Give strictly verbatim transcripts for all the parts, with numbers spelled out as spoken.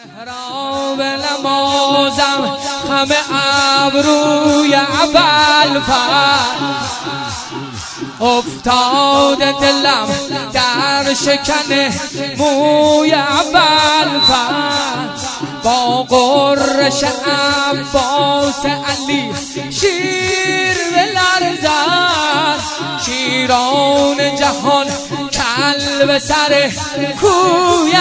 محراب نمازم خم ابروی ابوالفضل افتاده دلم در شکن موی ابوالفضل با قرش عباس علی شیر بلرزد شیران جهان کلب سر کوی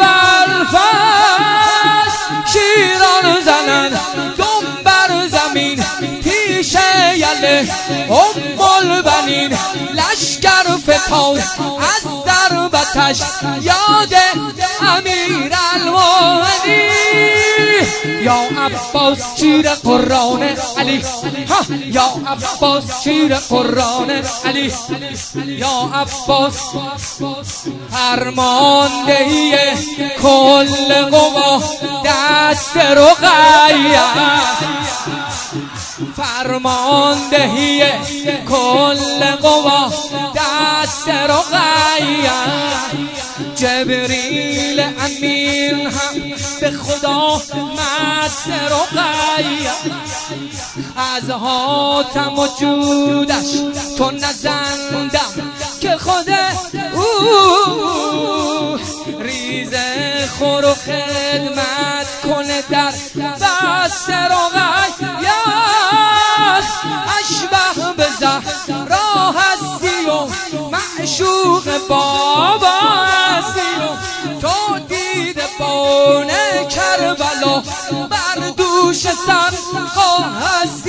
ابوالفضل شیران زنند دم بر زمین پیش یله ام البنین لشکر فتاد از ضربتش یاد امیر المؤمنین یا عباس شیر قرآن علی یا عباس شیر قرآن علی یا عباس فرماندهی کل قوا دست رقیه فرماندهی کل قوا دست رقیه جبریل امین هم به خدا مست رقیه از حاتم و جودش تو نزندم که خود او ریزه خور و خدمت کنه در دست رقیه اشبه به زهرا هستی و معشوق بابا هستی و تو دیده بان کربلا بر دوش سرقا هستی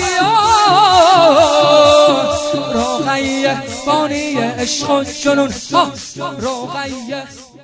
رقیه بانی عشق و جنون رقیه